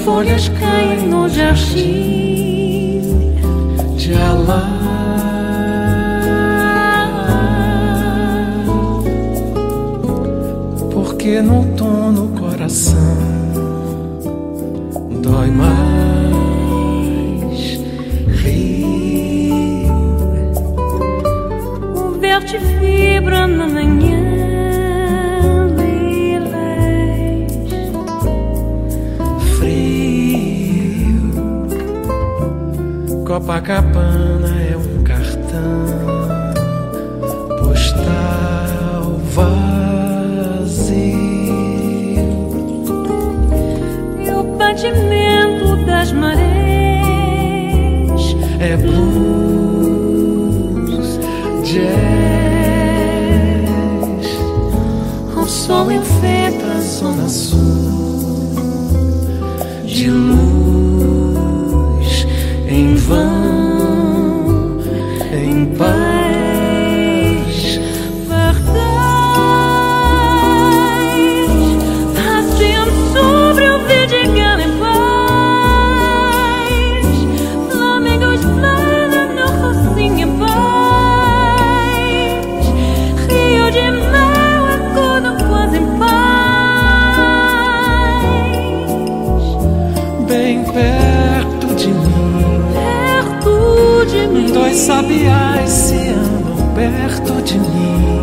folhas caem no jardim de Alá. Porque no outono o coração dói mais. Rio, o verde vibra na manhã. Copacabana é um cartão postal vazio. E o batimento das marés é blues, jazz. O sol enfeita a zona sul de luz em vão, em paz, verdade, radiam sobre o Vidigal em paz, flamingos planos no focinho em paz, rio de mel acordam quase em paz, bem perto de mim. Dois sabiás se amam perto de mim.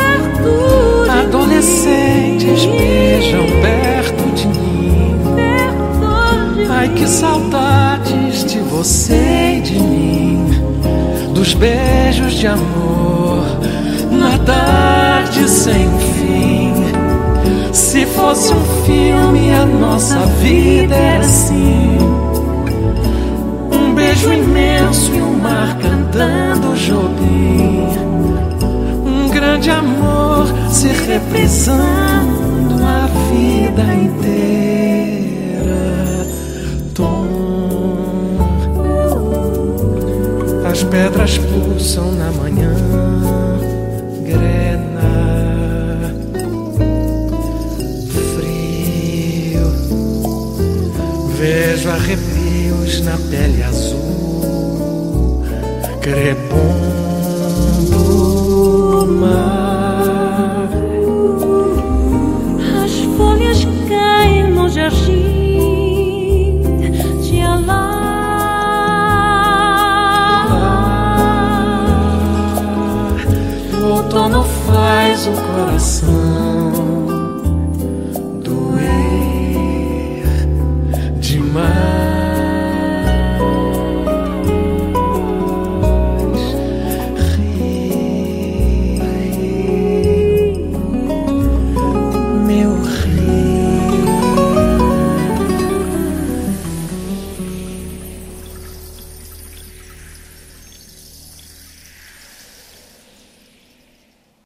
Adolescentes beijam perto de mim. Ai, que saudades de você e de mim, dos beijos de amor na tarde sem fim. Se fosse um filme, a nossa vida era assim: um beijo imenso e um mar cantando Jobim, um grande amor se reprisando a vida inteira. Tom, as pedras pulsam na manhã grena, frio, vejo arrepios na pele azul, crepom do mar.